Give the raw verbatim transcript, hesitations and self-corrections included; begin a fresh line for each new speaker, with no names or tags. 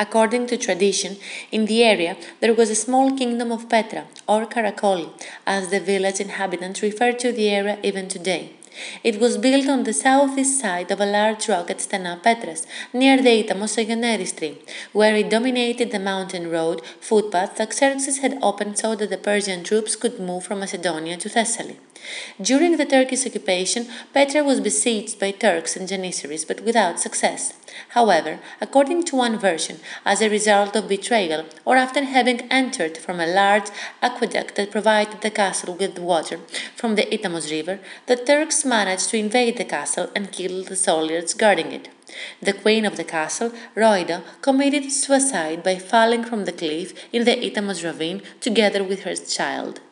According to tradition, in the area there was a small kingdom of Petra, or Karakoli, as the village inhabitants refer to the area even today. It was built on the southeast side of a large rock at Stena Petras, near the Itamos Ioanneri stream, where it dominated the mountain road footpath that Xerxes had opened so that the Persian troops could move from Macedonia to Thessaly. During the Turkish occupation, Petra was besieged by Turks and Janissaries, but without success. However, according to one version, as a result of betrayal, or after having entered from a large aqueduct that provided the castle with water from the Itamos river, the Turks managed to invade the castle and kill the soldiers guarding it. The queen of the castle, Roida, committed suicide by falling from the cliff in the Itamos ravine together with her child.